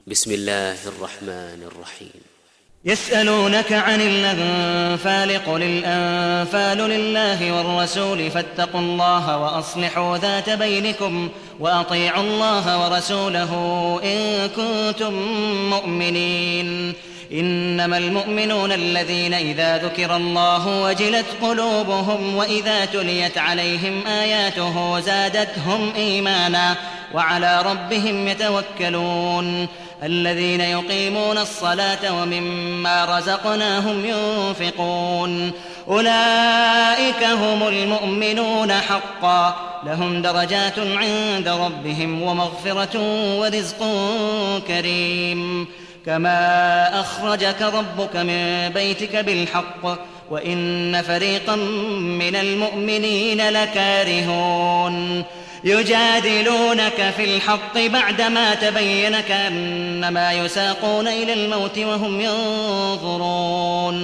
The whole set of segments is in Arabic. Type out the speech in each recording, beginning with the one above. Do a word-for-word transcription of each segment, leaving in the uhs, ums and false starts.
بسم الله الرحمن الرحيم. يسألونك عن الأنفال قل الأنفال لله والرسول فاتقوا الله وأصلحوا ذات بينكم وأطيعوا الله ورسوله إن كنتم مؤمنين. إنما المؤمنون الذين إذا ذكر الله وجلت قلوبهم وإذا تليت عليهم آياته زادتهم إيمانا وعلى ربهم يتوكلون. الذين يقيمون الصلاة ومما رزقناهم ينفقون أولئك هم المؤمنون حقا لهم درجات عند ربهم ومغفرة ورزق كريم. كما أخرجك ربك من بيتك بالحق وإن فريقا من المؤمنين لكارهون. يجادلونك في الحق بعدما تبين كأنما يساقون إلى الموت وهم ينظرون.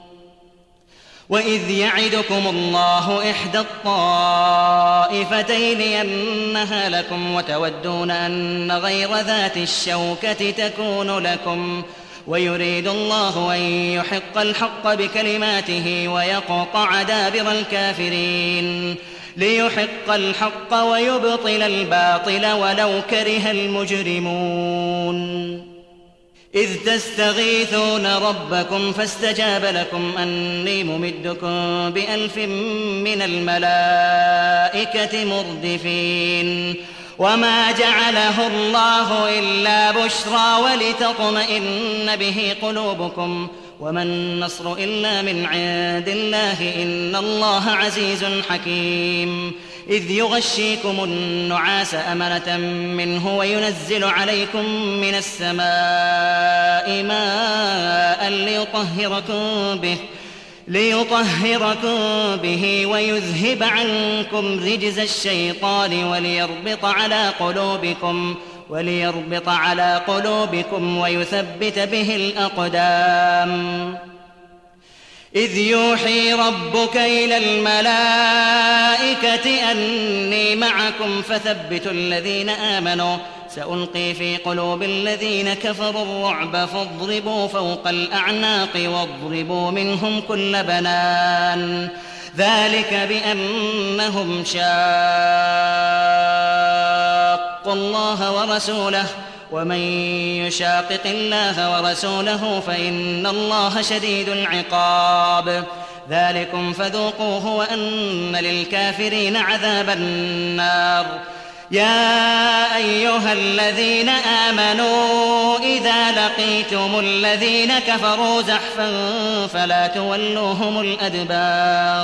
وإذ يعدكم الله إحدى الطائفتين أنها لكم وتودون أن غير ذات الشوكة تكون لكم ويريد الله أن يحق الحق بكلماته ويقطع دابر الكافرين ليحق الحق ويبطل الباطل ولو كره المجرمون. إذ تستغيثون ربكم فاستجاب لكم أني ممدكم بألف من الملائكة مردفين. وما جعله الله إلا بشرى ولتطمئن به قلوبكم وما النصر إلا من عند الله إن الله عزيز حكيم. إذ يغشيكم النعاس أمنة منه وينزل عليكم من السماء ماء ليطهركم به ليطهركم به ويذهب عنكم رجز الشيطان وليربط على قلوبكم وليربط على قلوبكم ويثبت به الأقدام. إذ يوحي ربك إلى الملائكة أني معكم فثبتوا الذين آمنوا سألقي في قلوب الذين كفروا الرعب فاضربوا فوق الأعناق واضربوا منهم كل بنان. ذلك بأنهم شاقوا الله ورسوله ومن يشاقق الله ورسوله فإن الله شديد العقاب. ذلكم فذوقوه وأن للكافرين عذاب النار. يا أيها الذين آمنوا إذا لقيتم الذين كفروا زحفا فلا تولوهم الأدبار.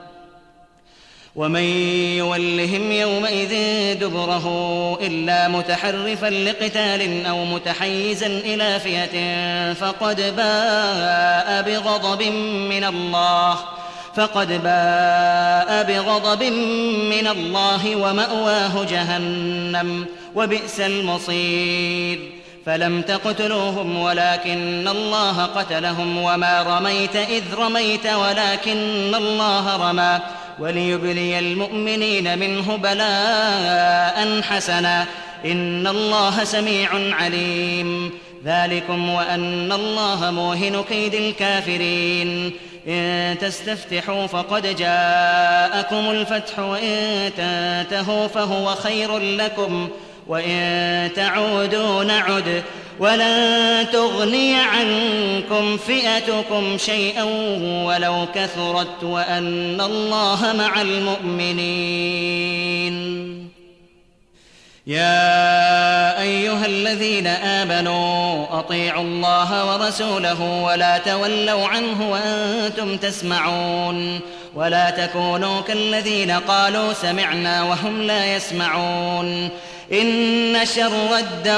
ومن يولهم يومئذ دبره إلا متحرفا لقتال أو متحيزا إلى فئة فقد باء بغضب من الله فقد باء بغضب من الله ومأواه جهنم وبئس المصير. فلم تقتلوهم ولكن الله قتلهم وما رميت إذ رميت ولكن الله رمى وليبلي المؤمنين منه بلاء حسنا إن الله سميع عليم. ذلكم وأن الله موهن كيد الكافرين. إن تستفتحوا فقد جاءكم الفتح وإن تنتهوا فهو خير لكم وإن تعودوا نعد ولن تغني عنكم فئتكم شيئا ولو كثرت وأن الله مع المؤمنين. يا أيها الذين آمنوا أطيعوا الله ورسوله ولا تولوا عنه وأنتم تسمعون. ولا تكونوا كالذين قالوا سمعنا وهم لا يسمعون. إن شر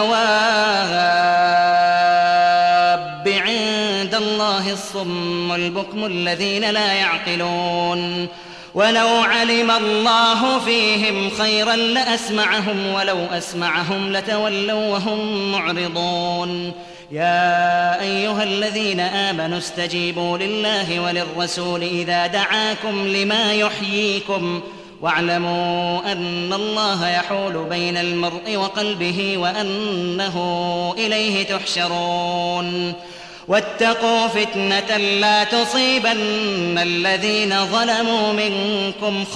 الدواب عند الله الصم البكم الذين لا يعقلون. ولو علم الله فيهم خيرا لأسمعهم ولو أسمعهم لتولوا وهم معرضون. يا أيها الذين آمنوا استجيبوا لله وللرسول إذا دعاكم لما يحييكم واعلموا أن الله يحول بين المرء وقلبه وأنه إليه تحشرون واتقوا فتنة لا تصيبن الذين ظلموا منكم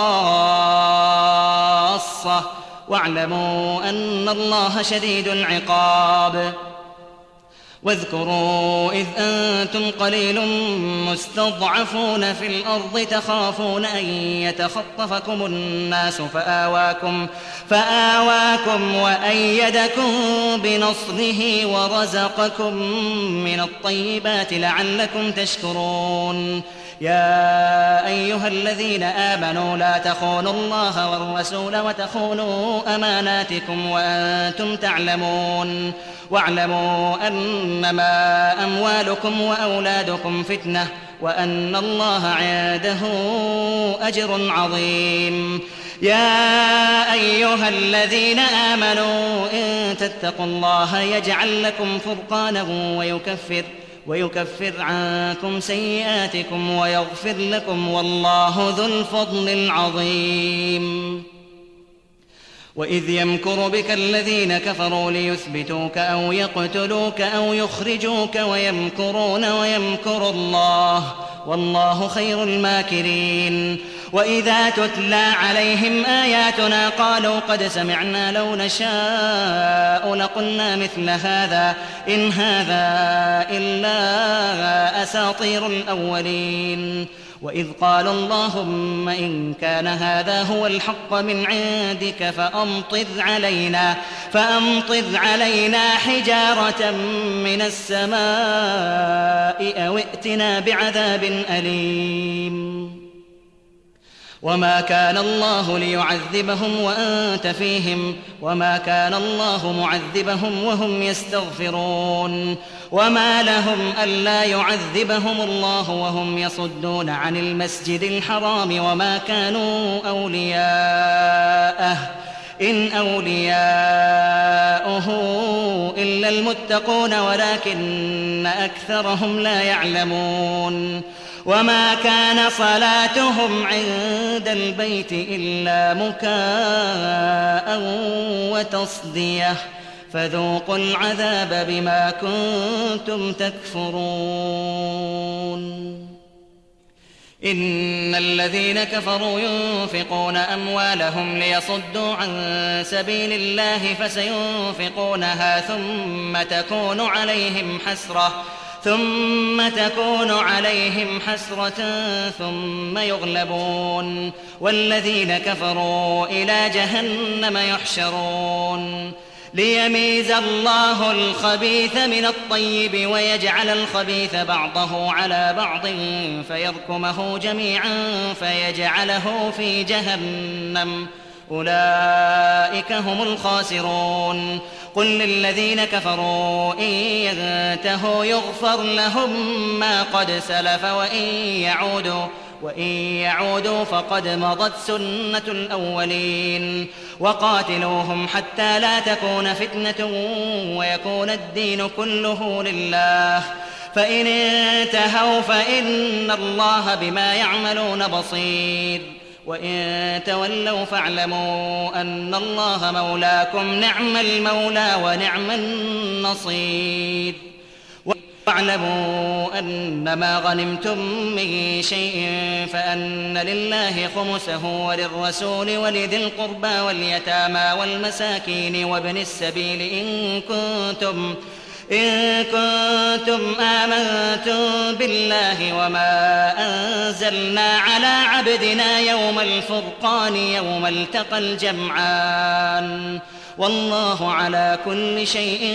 خاصة واعلموا أن الله شديد العقاب. واذكروا إذ أنتم قليل مستضعفون في الأرض تخافون أن يتخطفكم الناس فآواكم, فآواكم وأيدكم بنصره ورزقكم من الطيبات لعلكم تشكرون. يا أيها الذين آمنوا لا تخونوا الله والرسول وتخونوا أماناتكم وأنتم تعلمون واعلموا أنما أموالكم وأولادكم فتنة وأن الله عنده أجر عظيم. يا أيها الذين آمنوا إن تتقوا الله يجعل لكم فرقانا ويكفر ويكفر عنكم سيئاتكم ويغفر لكم والله ذو الفضل العظيم. وإذ يمكر بك الذين كفروا ليثبتوك أو يقتلوك أو يخرجوك ويمكرون ويمكر الله والله خير الماكرين. وإذا تتلى عليهم آياتنا قالوا قد سمعنا لو نشاء لقلنا مثل هذا إن هذا إلا أساطير الأولين. وإذ قال اللهم إن كان هذا هو الحق من عندك فأمطر علينا, فأمطر علينا حجارة من السماء أو ائتنا بعذاب أليم. وما كان الله ليعذبهم وأنت فيهم وما كان الله معذبهم وهم يستغفرون. وما لهم ألا يعذبهم الله وهم يصدون عن المسجد الحرام وما كانوا أولياءه إن أولياؤه إلا المتقون ولكن أكثرهم لا يعلمون. وما كان صلاتهم عند البيت إلا مكاء وتصدية فذوقوا العذاب بما كنتم تكفرون. إن الذين كفروا ينفقون أموالهم ليصدوا عن سبيل الله فسينفقونها ثم تكون عليهم حسرة ثم تكون عليهم حسرة ثم يغلبون والذين كفروا إلى جهنم يحشرون. ليميز الله الخبيث من الطيب ويجعل الخبيث بعضه على بعض فيركمه جميعا فيجعله في جهنم أولئك هم الخاسرون. قل للذين كفروا إن ينتهوا يغفر لهم ما قد سلف وإن يعودوا وإن يعودوا فقد مضت سنة الأولين. وقاتلوهم حتى لا تكون فتنة ويكون الدين كله لله فإن انتهوا فإن الله بما يعملون بصير. وإن تولوا فاعلموا أن الله مولاكم نعم المولى ونعم النصير. واعلموا أنما غنمتم من شيء فأن لله خمسه وللرسول ولذي القربى واليتامى والمساكين وابن السبيل إن كنتم إن كنتم آمنتم بالله وما أنزلنا على عبدنا يوم الفرقان يوم التقى الجمعان والله على كل شيء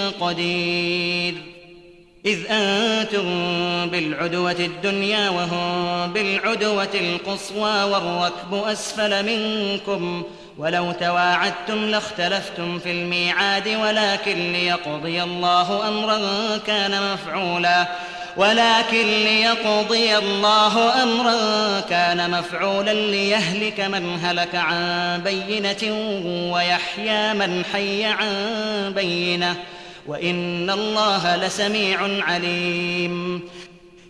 قدير. إذ أنتم بالعدوة الدنيا وهم بالعدوة القصوى والركب أسفل منكم ولو تواعدتم لاختلفتم في الميعاد ولكن ليقضي الله أمرا كان مفعولا ولكن ليقضي الله أمرا كان مفعولا ليهلك من هلك عن بينة ويحيى من حي عن بينة وإن الله لسميع عليم.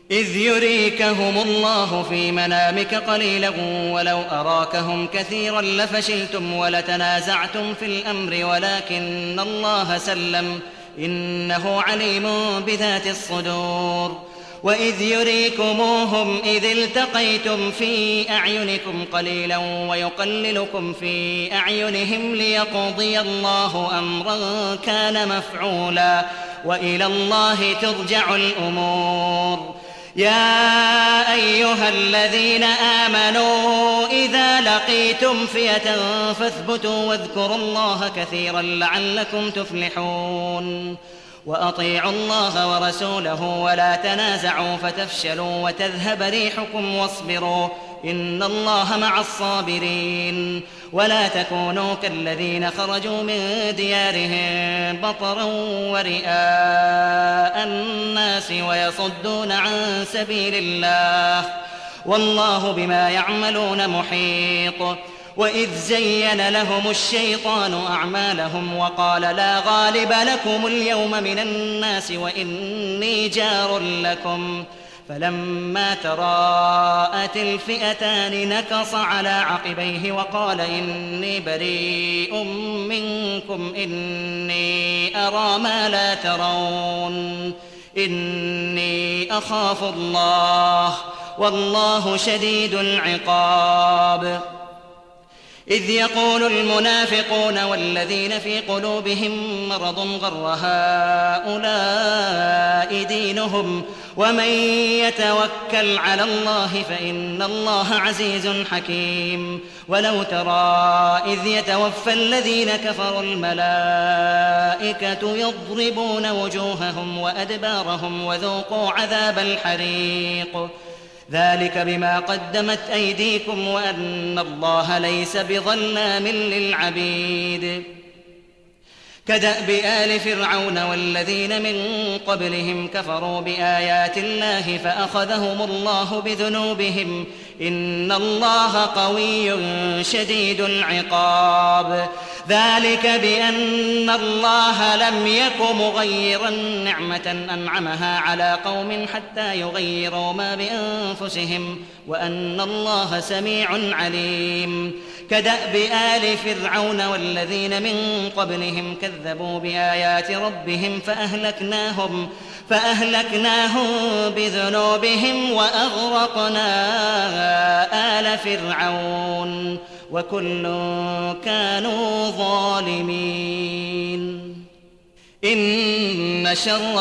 إذ يريكهم الله في منامك قليلا ولو أراكهم كثيرا لفشلتم ولتنازعتم في الأمر ولكن الله سلم إنه عليم بذات الصدور. وإذ يريكموهم إذ التقيتم في أعينكم قليلا ويقللكم في أعينهم ليقضي الله أمرا كان مفعولا وإلى الله ترجع الأمور. يا أيها الذين آمنوا إذا لقيتم فئة فاثبتوا واذكروا الله كثيرا لعلكم تفلحون. وأطيعوا الله ورسوله ولا تنازعوا فتفشلوا وتذهب ريحكم واصبروا إن الله مع الصابرين. ولا تكونوا كالذين خرجوا من ديارهم بطرا ورئاء الناس ويصدون عن سبيل الله والله بما يعملون محيط. وإذ زين لهم الشيطان أعمالهم وقال لا غالب لكم اليوم من الناس وإني جار لكم فلما تراءت الفئتان نكص على عقبيه وقال إني بريء منكم إني أرى ما لا ترون إني أخاف الله والله شديد العقاب. إذ يقول المنافقون والذين في قلوبهم مرض غر هؤلاء دينهم ومن يتوكل على الله فإن الله عزيز حكيم. ولو ترى إذ يتوفى الذين كفروا الملائكة يضربون وجوههم وأدبارهم وذوقوا عذاب الحريق ذلك بما قدمت أيديكم وأن الله ليس بظلام للعبيد. كدأب آل فرعون والذين من قبلهم كفروا بآيات الله فأخذهم الله بذنوبهم إن الله قوي شديد العقاب. ذلك بأن الله لم يك مغيرا نعمة أنعمها على قوم حتى يغيروا ما بأنفسهم وأن الله سميع عليم. كدأب آل فرعون والذين من قبلهم كذبوا بآيات ربهم فأهلكناهم فأهلكناهم بذنوبهم وأغرقنا آل فرعون وكل كانوا ظالمين. إن شر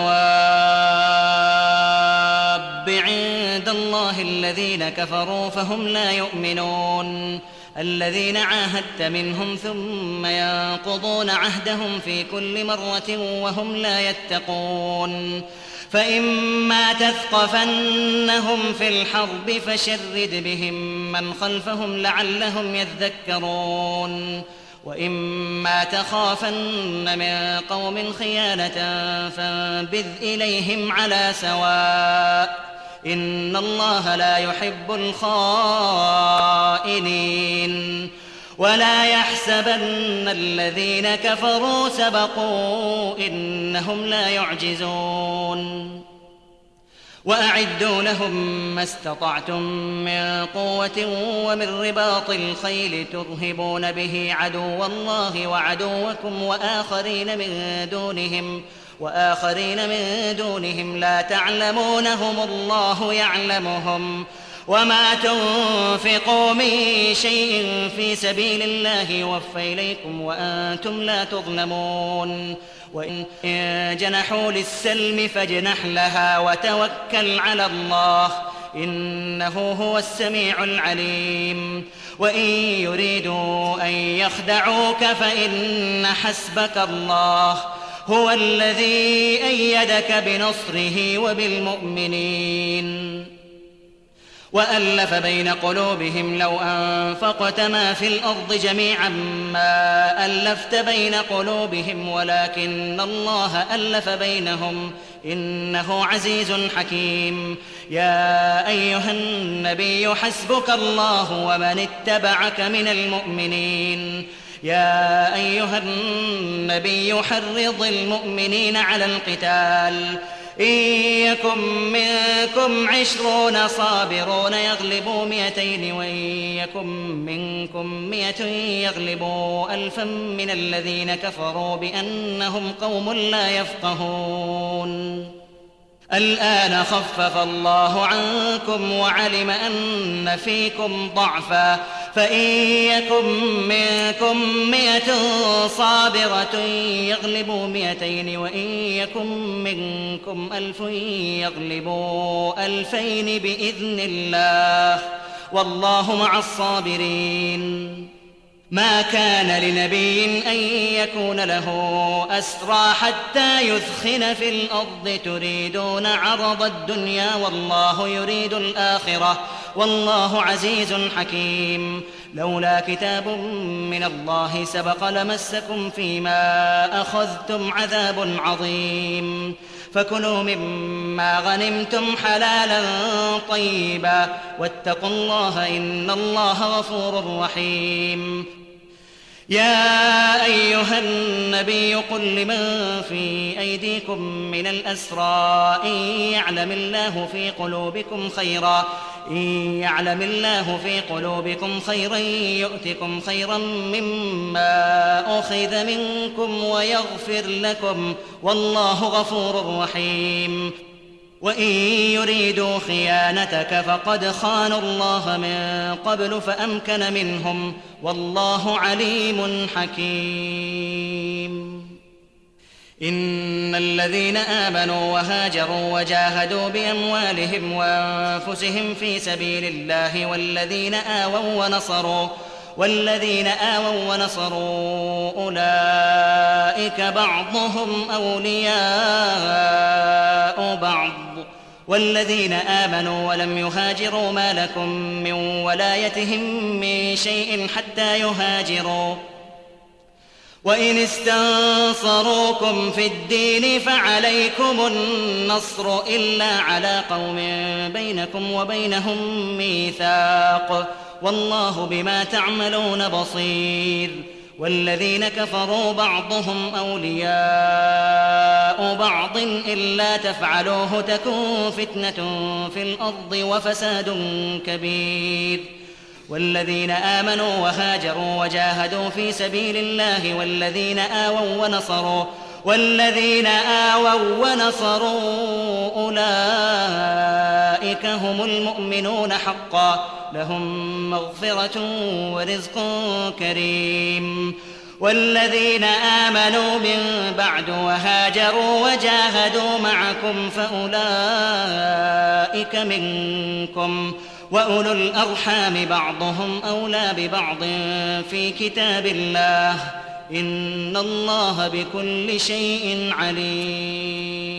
الدواب عند الله الذين كفروا فهم لا يؤمنون الذين عاهدت منهم ثم ينقضون عهدهم في كل مرة وهم لا يتقون. فإما تثقفنهم في الحرب فشرد بهم من خلفهم لعلهم يذكرون. وإما تخافن من قوم خيانة فانبذ إليهم على سواء إن الله لا يحب الخائنين. ولا يحسبن الذين كفروا سبقوا إنهم لا يعجزون. وأعدوا لهم ما استطعتم من قوة ومن رباط الخيل ترهبون به عدو الله وعدوكم وآخرين من دونهم وآخرين من دونهم لا تعلمونهم الله يعلمهم. وما تنفقوا من شيء في سبيل الله يوفى إليكم وأنتم لا تظلمون. وإن جنحوا للسلم فاجنح لها وتوكل على الله إنه هو السميع العليم. وإن يريدوا أن يخدعوك فإن حسبك الله هو الذي أيدك بنصره وبالمؤمنين. وألف بين قلوبهم لو أنفقت ما في الأرض جميعا ما ألفت بين قلوبهم ولكن الله ألف بينهم إنه عزيز حكيم. يا أيها النبي حسبك الله ومن اتبعك من المؤمنين. يا أيها النبي حرض المؤمنين على القتال إن يكن منكم عشرون صابرون يغلبوا مئتين وإن يكن منكم مئة يغلبوا ألفا من الذين كفروا بأنهم قوم لا يفقهون. الآن خفف الله عنكم وعلم أن فيكم ضعفا فإن يكن منكم مئة صابرة يغلبوا مئتين وإن يكن منكم ألف يغلبوا ألفين بإذن الله والله مع الصابرين. ما كان لنبي أن يكون له أسرى حتى يثخن في الأرض تريدون عرض الدنيا والله يريد الآخرة والله عزيز حكيم. لولا كتاب من الله سبق لمسكم فيما أخذتم عذاب عظيم فكلوا مما غنمتم حلالا طيبا واتقوا الله إن الله غفور رحيم. يا أيها النبي قل لمن في أيديكم من الأسرى إن يعلم الله في قلوبكم خيرا إن يعلم الله في قلوبكم خيرا يؤتكم خيرا مما أخذ منكم ويغفر لكم والله غفور رحيم. وإن يريدوا خيانتك فقد خانوا الله من قبل فأمكن منهم والله عليم حكيم. إن الذين آمنوا وهاجروا وجاهدوا بأموالهم وأنفسهم في سبيل الله والذين آووا ونصروا والذين آووا ونصروا أولئك بعضهم أولياء بعض والذين آمنوا ولم يهاجروا ما لكم من ولايتهم من شيء حتى يهاجروا وإن استنصروكم في الدين فعليكم النصر إلا على قوم بينكم وبينهم ميثاق والله بما تعملون بصير. والذين كفروا بعضهم أولياء بعض إلا تفعلوه تكن فتنة في الأرض وفساد كبير. والذين آمنوا وهاجروا وجاهدوا في سبيل الله والذين آووا ونصروا والذين آووا ونصروا أولئك هم المؤمنون حقا لهم مغفرة ورزق كريم. والذين آمنوا من بعد وهاجروا وجاهدوا معكم فأولئك منكم وأولو الأرحام بعضهم أولى ببعض في كتاب الله إن الله بكل شيء عليم.